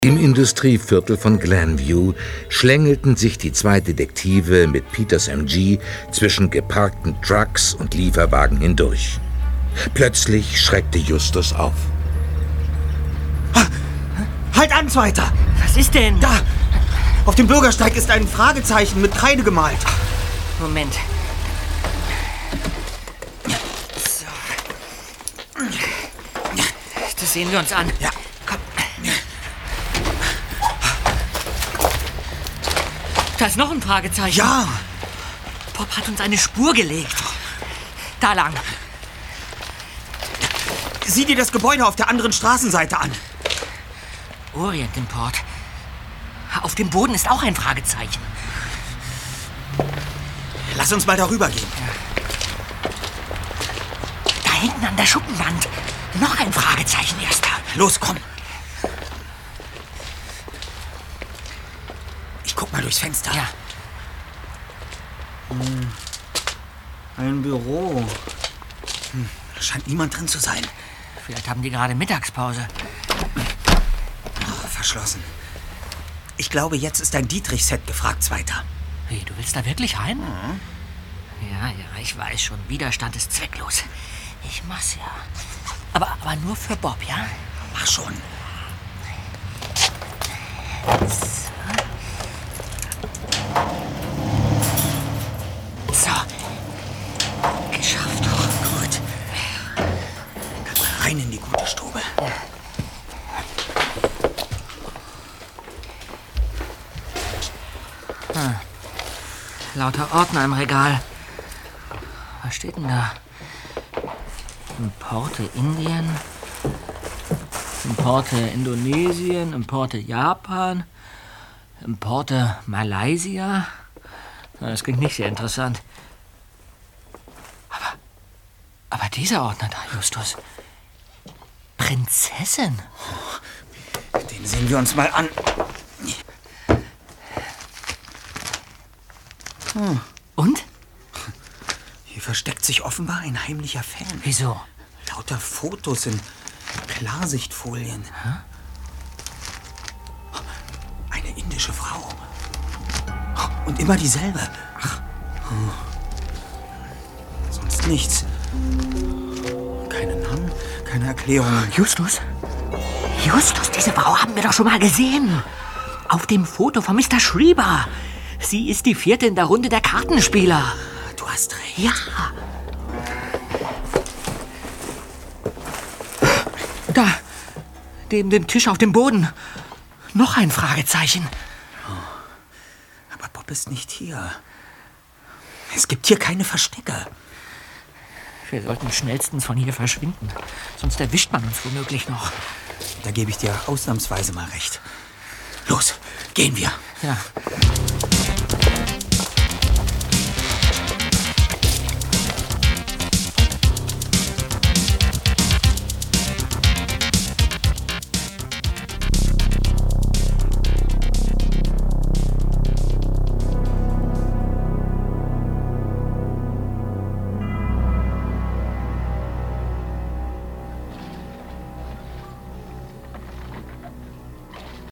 Im Industrieviertel von Glenview schlängelten sich die zwei Detektive mit Peters MG zwischen geparkten Trucks und Lieferwagen hindurch. Plötzlich schreckte Justus auf. Halt an, Zweiter! Was ist denn? Da! Auf dem Bürgersteig ist ein Fragezeichen mit Kreide gemalt. Moment. So. Das sehen wir uns an. Ja. Komm. Da ist noch ein Fragezeichen. Ja! Bob hat uns eine Spur gelegt. Da lang. Sieh dir das Gebäude auf der anderen Straßenseite an. Orient Import. Auf dem Boden ist auch ein Fragezeichen. Lass uns mal darüber gehen. Da hinten an der Schuppenwand. Noch ein Fragezeichen, Erster. Los, komm. Ich guck mal durchs Fenster. Ja. Ein Büro. Da scheint niemand drin zu sein. Vielleicht haben die gerade Mittagspause. Oh, verschlossen. Ich glaube, jetzt ist ein Dietrich-Set gefragt, Zweiter. Wie, du willst da wirklich rein? Ja, ich weiß schon. Widerstand ist zwecklos. Ich mach's ja. Aber nur für Bob, ja? Mach schon. So. Geschafft. Gut. Dann mal rein in die gute Stube. Lauter Ordner im Regal. Was steht denn da? Importe Indien, Importe Indonesien, Importe Japan, Importe Malaysia. Das klingt nicht sehr interessant. Aber dieser Ordner da, Justus. Prinzessin. Den sehen wir uns mal an. Und? Hier versteckt sich offenbar ein heimlicher Fan. Wieso? Lauter Fotos in Klarsichtfolien. Eine indische Frau. Und immer dieselbe. Sonst nichts. Keine Namen, keine Erklärungen. Justus? Justus, diese Frau haben wir doch schon mal gesehen. Auf dem Foto von Mr. Schreiber. Sie ist die vierte in der Runde der Kartenspieler. Du hast recht. Ja. Da, neben dem Tisch auf dem Boden. Noch ein Fragezeichen. Aber Bob ist nicht hier. Es gibt hier keine Verstecke. Wir sollten schnellstens von hier verschwinden. Sonst erwischt man uns womöglich noch. Da gebe ich dir ausnahmsweise mal recht. Los, gehen wir. Ja.